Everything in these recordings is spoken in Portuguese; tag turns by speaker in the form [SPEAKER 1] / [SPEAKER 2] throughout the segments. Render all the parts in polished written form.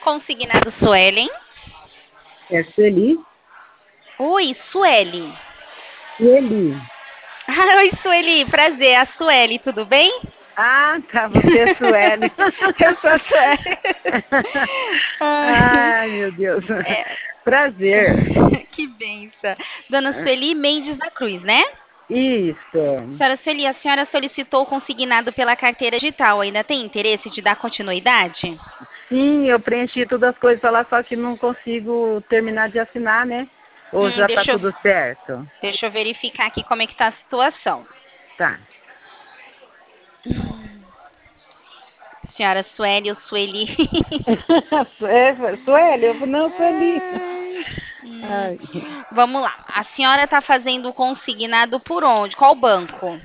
[SPEAKER 1] consignado Suelen.
[SPEAKER 2] É Sueli?
[SPEAKER 1] Oi, Sueli.
[SPEAKER 2] Sueli.
[SPEAKER 1] Oi, Sueli, prazer. A Sueli, tudo bem?
[SPEAKER 2] Ah, tá, você é Sueli.
[SPEAKER 1] Eu sou a Sueli.
[SPEAKER 2] Ai, meu Deus.
[SPEAKER 1] É.
[SPEAKER 2] Prazer.
[SPEAKER 1] Que benção. Dona Sueli Mendes da Cruz, né?
[SPEAKER 2] Isso.
[SPEAKER 1] Senhora Sueli, a senhora solicitou o consignado pela carteira digital. Ainda tem interesse de dar continuidade?
[SPEAKER 2] Sim, eu preenchi todas as coisas lá, só que não consigo terminar de assinar, né? Ou já tá
[SPEAKER 1] Deixa eu,
[SPEAKER 2] tudo certo?
[SPEAKER 1] deixa eu verificar aqui como é que tá a situação.
[SPEAKER 2] Tá.
[SPEAKER 1] Senhora Sueli ou Sueli?
[SPEAKER 2] É, Sueli, não, Sueli.
[SPEAKER 1] Ai,
[SPEAKER 2] Ai.
[SPEAKER 1] Vamos lá. A senhora está fazendo o consignado por onde? Qual banco?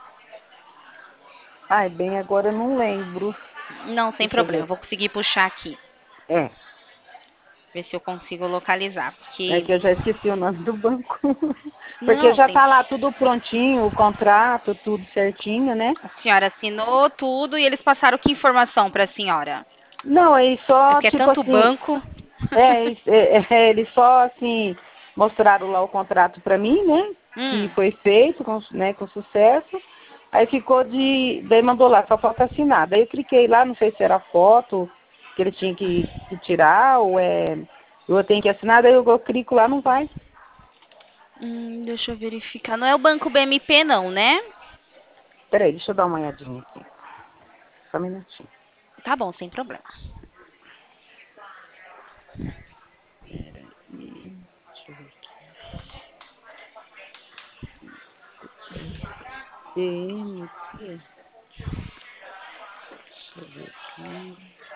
[SPEAKER 2] Ai, bem, agora eu não lembro.
[SPEAKER 1] Não, sem
[SPEAKER 2] Deixa eu
[SPEAKER 1] problema.
[SPEAKER 2] ver.
[SPEAKER 1] Vou conseguir puxar aqui.
[SPEAKER 2] É,
[SPEAKER 1] Ver se eu consigo localizar.
[SPEAKER 2] é
[SPEAKER 1] Porque.
[SPEAKER 2] que eu já esqueci o nome do banco. Porque
[SPEAKER 1] Não,
[SPEAKER 2] já
[SPEAKER 1] sem.
[SPEAKER 2] tá lá tudo prontinho, o contrato, tudo certinho, né?
[SPEAKER 1] A senhora assinou tudo e eles passaram que informação para a senhora?
[SPEAKER 2] Não, aí
[SPEAKER 1] É
[SPEAKER 2] só,
[SPEAKER 1] porque é
[SPEAKER 2] tipo
[SPEAKER 1] tanto
[SPEAKER 2] assim,
[SPEAKER 1] banco.
[SPEAKER 2] eles só, assim, mostraram lá o contrato pra mim, né? Que
[SPEAKER 1] Hum,
[SPEAKER 2] foi feito, com sucesso. Aí ficou daí mandou lá, só falta assinar. Daí eu cliquei lá, não sei se era foto que ele tinha que tirar, ou eu tenho que assinar, daí eu clico lá, não vai.
[SPEAKER 1] deixa eu verificar. Não é o banco BMP, não, né?
[SPEAKER 2] Peraí, deixa eu dar uma olhadinha aqui. Só um minutinho.
[SPEAKER 1] Tá bom, sem problema.
[SPEAKER 2] Peraí, deixa eu ver aqui. DMT. Deixa eu ver aqui.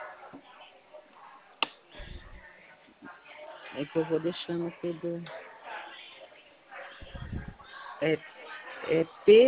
[SPEAKER 2] É que eu vou deixando tudo. É, é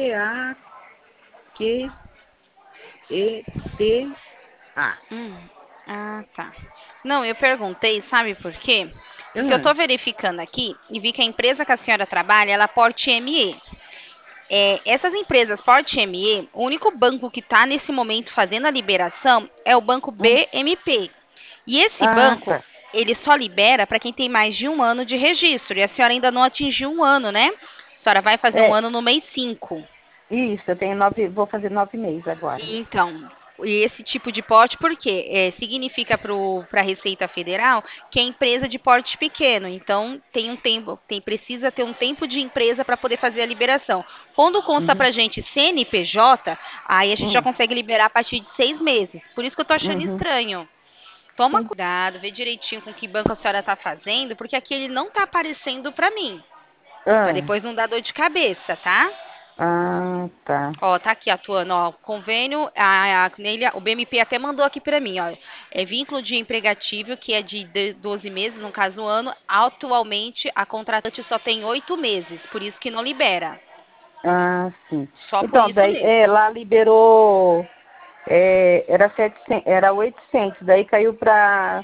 [SPEAKER 2] P-A-Q-E-T-A.
[SPEAKER 1] Tá. Não, eu perguntei, sabe por quê? Porque eu
[SPEAKER 2] Ah,
[SPEAKER 1] estou verificando aqui e vi que a empresa que a senhora trabalha, ela é Porte ME. Essas empresas Porte ME, o único banco que está nesse momento fazendo a liberação é o banco
[SPEAKER 2] hum.
[SPEAKER 1] BMP. E esse
[SPEAKER 2] Ah,
[SPEAKER 1] banco,
[SPEAKER 2] tá.
[SPEAKER 1] ele só libera para quem tem mais de um ano de registro. E a senhora ainda não atingiu um ano, né? A senhora vai fazer um
[SPEAKER 2] É,
[SPEAKER 1] ano no mês 5.
[SPEAKER 2] isso, eu tenho vou fazer 9 meses agora.
[SPEAKER 1] Então, e esse tipo de porte, por quê? Significa para a Receita Federal que é empresa de porte pequeno. Então, tem um tempo, precisa ter um tempo de empresa para poder fazer a liberação. Quando consta
[SPEAKER 2] Uhum,
[SPEAKER 1] para a gente CNPJ, aí a gente já
[SPEAKER 2] uhum,
[SPEAKER 1] consegue liberar a partir de 6 meses. Por isso que eu tô achando
[SPEAKER 2] uhum.
[SPEAKER 1] estranho. Toma
[SPEAKER 2] Sim.
[SPEAKER 1] cuidado, vê direitinho com que banco a senhora está fazendo, porque aqui ele não está aparecendo para mim. Para
[SPEAKER 2] Ah,
[SPEAKER 1] depois não dar dor de cabeça, tá?
[SPEAKER 2] tá.
[SPEAKER 1] Ó, tá aqui atuando, ó, convênio, o BMP até mandou aqui para mim, ó, é vínculo de empregatível, que é de 12 meses, no caso, um ano, atualmente a contratante só tem 8 meses, por isso que não libera,
[SPEAKER 2] Ah, sim.
[SPEAKER 1] só por
[SPEAKER 2] Então,
[SPEAKER 1] isso
[SPEAKER 2] daí,
[SPEAKER 1] mesmo.
[SPEAKER 2] lá liberou, era 700, era 800, daí caiu para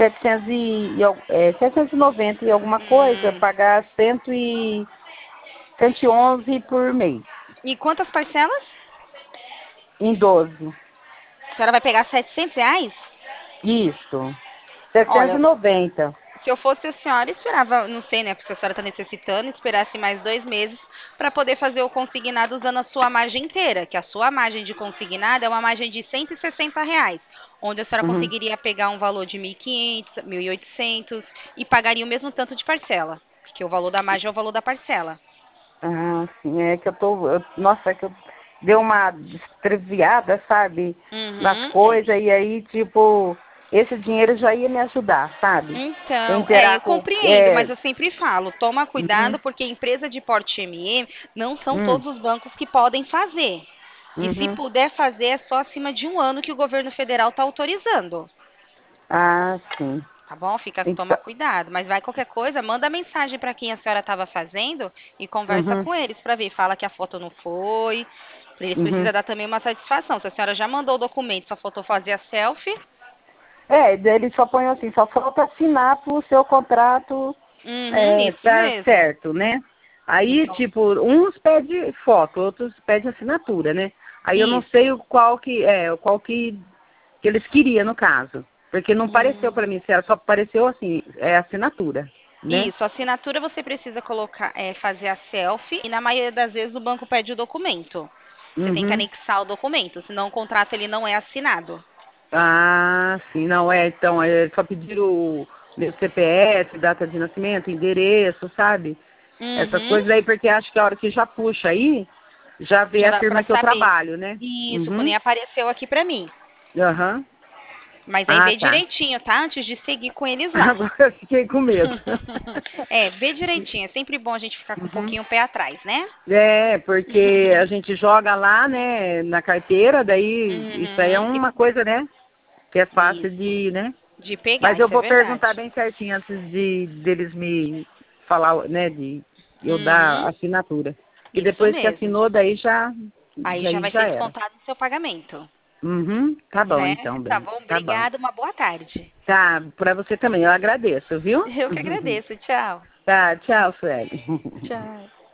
[SPEAKER 2] 790 e alguma coisa,
[SPEAKER 1] Hum,
[SPEAKER 2] pagar 111 por mês,
[SPEAKER 1] e quantas parcelas?
[SPEAKER 2] em 12.
[SPEAKER 1] A senhora vai pegar R$ 700?
[SPEAKER 2] Isso,
[SPEAKER 1] Olha,
[SPEAKER 2] 790.
[SPEAKER 1] se eu fosse a senhora, esperava, não sei, né, porque a senhora está necessitando, esperasse mais 2 meses para poder fazer o consignado usando a sua margem inteira, que a sua margem de consignado é uma margem de R$ 160, onde a senhora
[SPEAKER 2] Uhum.
[SPEAKER 1] conseguiria pegar um valor de 1.500, 1.800 e pagaria o mesmo tanto de parcela, porque o valor da margem é o valor da parcela.
[SPEAKER 2] Ah, sim, é que nossa, é que eu deu uma despreviada, sabe, nas
[SPEAKER 1] Uhum.
[SPEAKER 2] coisas, e aí, tipo, esse dinheiro já ia me ajudar, sabe? Eu
[SPEAKER 1] Então, eu
[SPEAKER 2] inteirar com,
[SPEAKER 1] compreendo, mas eu sempre falo, toma
[SPEAKER 2] uhum,
[SPEAKER 1] cuidado porque empresa de porte ME não são
[SPEAKER 2] hum,
[SPEAKER 1] todos os bancos que podem fazer. E se
[SPEAKER 2] uhum.
[SPEAKER 1] puder fazer, é só acima de um ano que o governo federal está autorizando.
[SPEAKER 2] Ah, sim.
[SPEAKER 1] Tá bom? Toma
[SPEAKER 2] Então,
[SPEAKER 1] cuidado. Mas vai qualquer coisa, manda mensagem para quem a senhora estava fazendo e conversa
[SPEAKER 2] uhum,
[SPEAKER 1] com eles para ver. Fala que a foto não foi. Eles
[SPEAKER 2] uhum.
[SPEAKER 1] precisam dar também uma satisfação. Se a senhora já mandou o documento, só faltou fazer a selfie.
[SPEAKER 2] Daí ele só põe assim, só falta assinar pro seu contrato
[SPEAKER 1] Isso
[SPEAKER 2] tá
[SPEAKER 1] mesmo.
[SPEAKER 2] certo, né? Aí,
[SPEAKER 1] Então,
[SPEAKER 2] tipo, uns pedem foto, outros pedem assinatura, né? Aí eu não
[SPEAKER 1] isso.
[SPEAKER 2] sei qual que eles queriam no caso. Porque não pareceu para mim, só apareceu assim, assinatura, né?
[SPEAKER 1] Isso, a assinatura você precisa colocar, fazer a selfie e na maioria das vezes o banco pede o documento. Você tem que
[SPEAKER 2] Uhum.
[SPEAKER 1] anexar o documento, senão o contrato ele não é assinado.
[SPEAKER 2] Ah, sim, não então, só pedir o meu CPF, data de nascimento, endereço, sabe? Essas
[SPEAKER 1] Uhum.
[SPEAKER 2] coisas aí, porque acho que a hora que já puxa aí, já vê
[SPEAKER 1] Já
[SPEAKER 2] a
[SPEAKER 1] dá
[SPEAKER 2] firma
[SPEAKER 1] para
[SPEAKER 2] que eu
[SPEAKER 1] saber.
[SPEAKER 2] trabalho, né?
[SPEAKER 1] Isso, que
[SPEAKER 2] Uhum.
[SPEAKER 1] nem apareceu aqui para mim.
[SPEAKER 2] Aham.
[SPEAKER 1] Mas aí
[SPEAKER 2] Ah,
[SPEAKER 1] vê
[SPEAKER 2] tá.
[SPEAKER 1] direitinho, tá? Antes de seguir com eles lá.
[SPEAKER 2] Agora eu fiquei com medo.
[SPEAKER 1] Vê direitinho. É sempre bom a gente ficar com um
[SPEAKER 2] Uhum.
[SPEAKER 1] pouquinho o pé atrás, né?
[SPEAKER 2] Porque a gente joga lá, né, na carteira, daí isso aí é
[SPEAKER 1] Uhum.
[SPEAKER 2] uma coisa, né, que é fácil
[SPEAKER 1] Isso.
[SPEAKER 2] de, né?
[SPEAKER 1] De pegar,
[SPEAKER 2] Mas eu
[SPEAKER 1] isso é
[SPEAKER 2] vou perguntar
[SPEAKER 1] verdade.
[SPEAKER 2] bem certinho antes deles me falar, né, de eu dar
[SPEAKER 1] Uhum.
[SPEAKER 2] a assinatura. Que
[SPEAKER 1] Isso
[SPEAKER 2] depois que
[SPEAKER 1] mesmo.
[SPEAKER 2] assinou, daí já,
[SPEAKER 1] Aí já
[SPEAKER 2] aí
[SPEAKER 1] vai
[SPEAKER 2] já
[SPEAKER 1] ser
[SPEAKER 2] era.
[SPEAKER 1] descontado no seu pagamento,
[SPEAKER 2] Uhum, tá bom
[SPEAKER 1] né?
[SPEAKER 2] então,
[SPEAKER 1] Tá
[SPEAKER 2] bem,
[SPEAKER 1] bom?
[SPEAKER 2] tá bom.
[SPEAKER 1] Obrigada, uma boa tarde.
[SPEAKER 2] Tá, pra você também, eu agradeço, viu?
[SPEAKER 1] Eu que agradeço. Tchau.
[SPEAKER 2] Tá, tchau, Sueli.
[SPEAKER 1] Tchau.